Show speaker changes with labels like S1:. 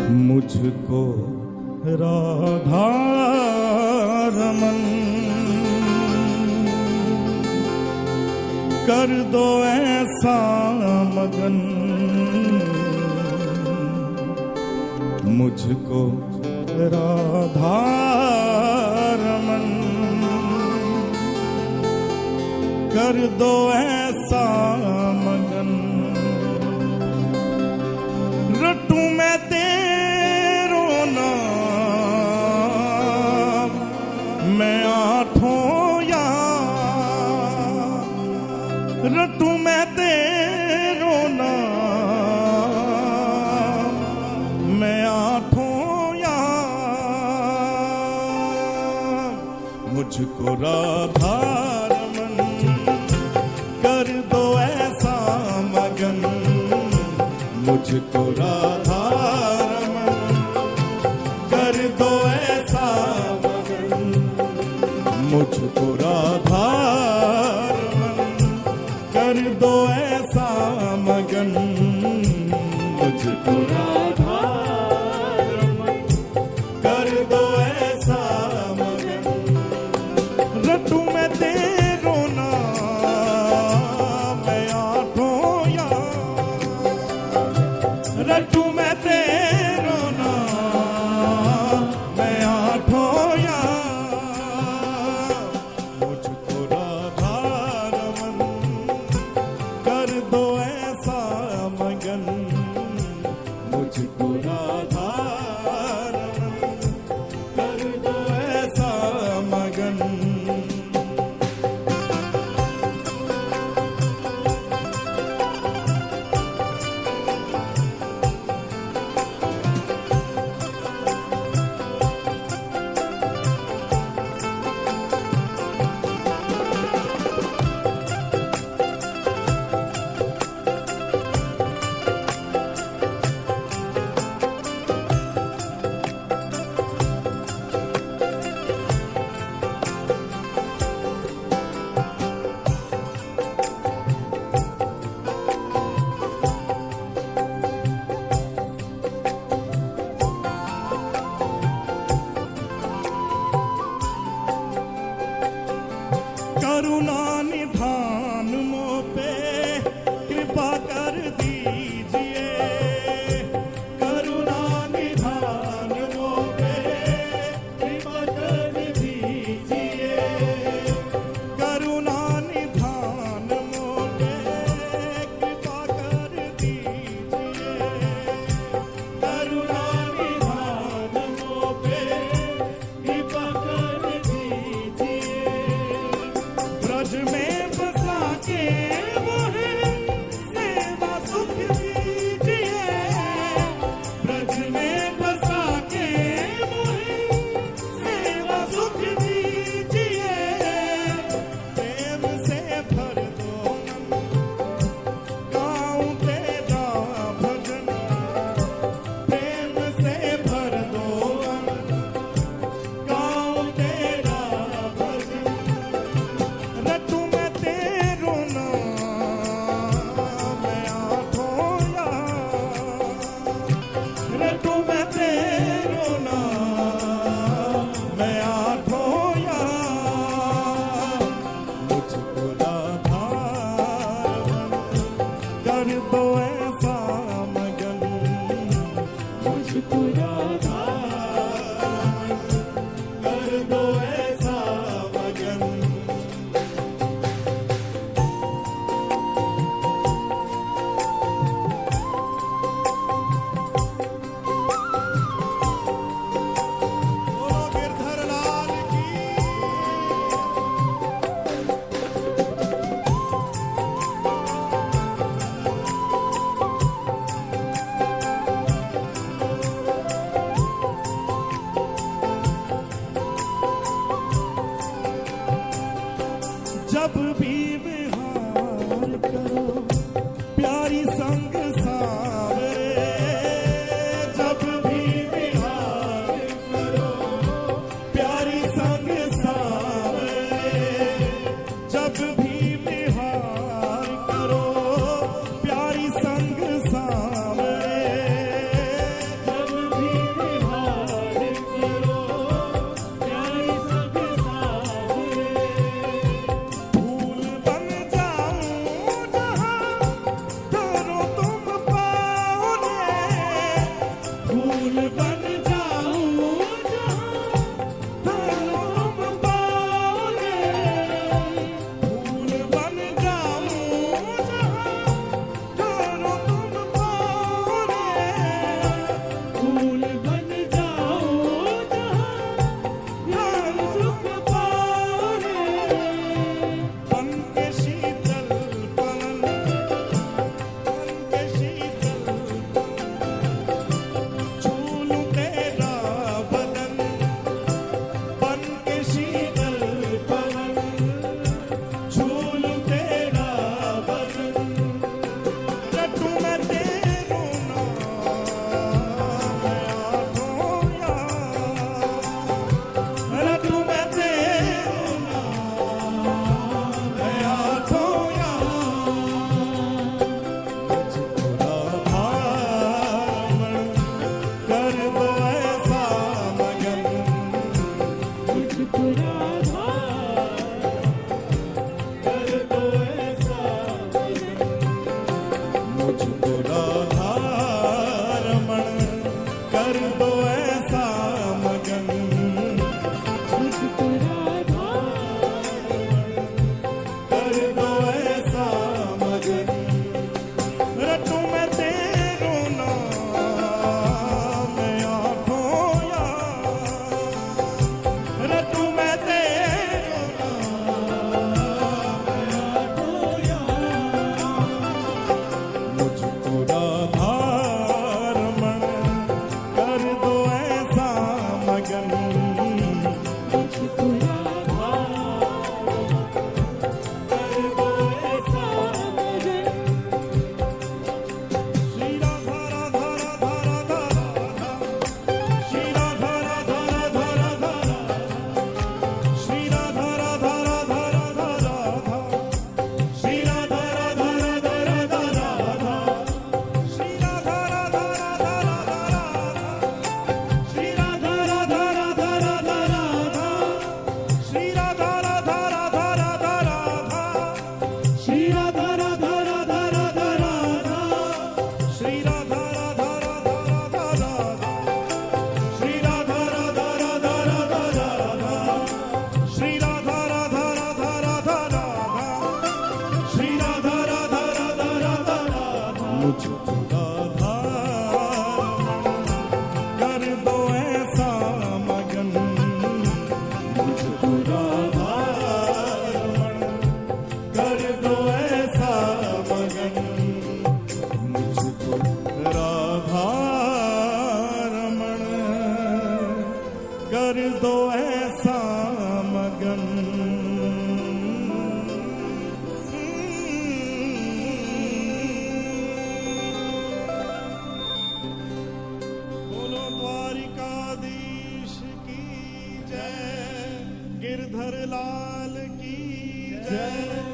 S1: मुझको राधा रमन कर दो ऐसा मगन, मुझको राधा रमन कर दो ऐसा मगन। रटूं मैं तेरो नाम मैं आठों याम, रटूं मैं तेरो नाम मैं आठों याम। मुझको राधा रमन कर दो ऐसा मगन, मुझको राधा रमन कर दो ऐसा मगन, मुझको राधा रमन कर दो ऐसा मगन, मुझको राधा रमन कर दो ऐसा मगन। रटूं मैं तेरो नाम मैं आठों याम, रटूं मैं तेरो नाम मैं आठों याम। मुझको राधा रमन कर दो ऐसा मगन, मुझको राधा रमन कर दो ऐसा मगन। करुणा निधान मोह पे कृपा कर दीजिए, करुणा निधान मोह पे कृपा कर दीजिए, करुणा निधान मोह पे कृपा कर दीजिए, करुणा निधान मोह पे कृपा कर दीजिए। ब्रज में बसा के मोहे सेवा सुख दीजिए, ब्रज में बसा के मोहे सेवा सुख दीजिए। प्रेम से भर दो मन गाऊं तेरा भजन, प्रेम से भर दो मन गाऊं तेरा भजन। रटूं मैं तेरो नाम मैं आठों याम, रटूं मैं तेरो नाम मैं आठों याम। मुझको राधा रमन कर दो ऐसा मगन, मुझको राधा रमन कर दो ऐसा मगन। बोलो गिरधर लाल की। मुझको राधा रमण कर दो ऐसा मगन,
S2: मुझको राधा
S1: कर दो ऐसा मगन, रटूं मैं तेरो नाम आँखों यार, रटूं मैं तेरो नाम आँखों यार, मुझको राधा रमण कर दो ऐसा मगन,
S2: मुझको राधा कर दो ऐसा मगन,
S1: श्री राधा राधा राधा राधा राधा, श्री राधा राधा राधा राधा राधा, श्री राधा राधा राधा राधा राधा, श्री राधा राधा राधा राधा राधा, श्री राधा राधा राधा राधा राधा, श्री राधा राधा राधा राधा राधा, श्री राधा राधा राधा राधा राधा, श्री राधा राधा राधा राधा राधा, श्री राधा राधा राधा राधा राधा, श्री राधा राधा राधा राधा राधा, श्री राधा राधा राधा राधा राधा, श्री राधा राधा राधा राधा राधा, मुझको राधा कर दो ऐसा मगन, मुझको राधा कर दो ऐसा मगन, मुझको राधा रमण कर दो ऐसा मगन। बोलो द्वारिकाधीश की जय, गिरधर लाल की जय।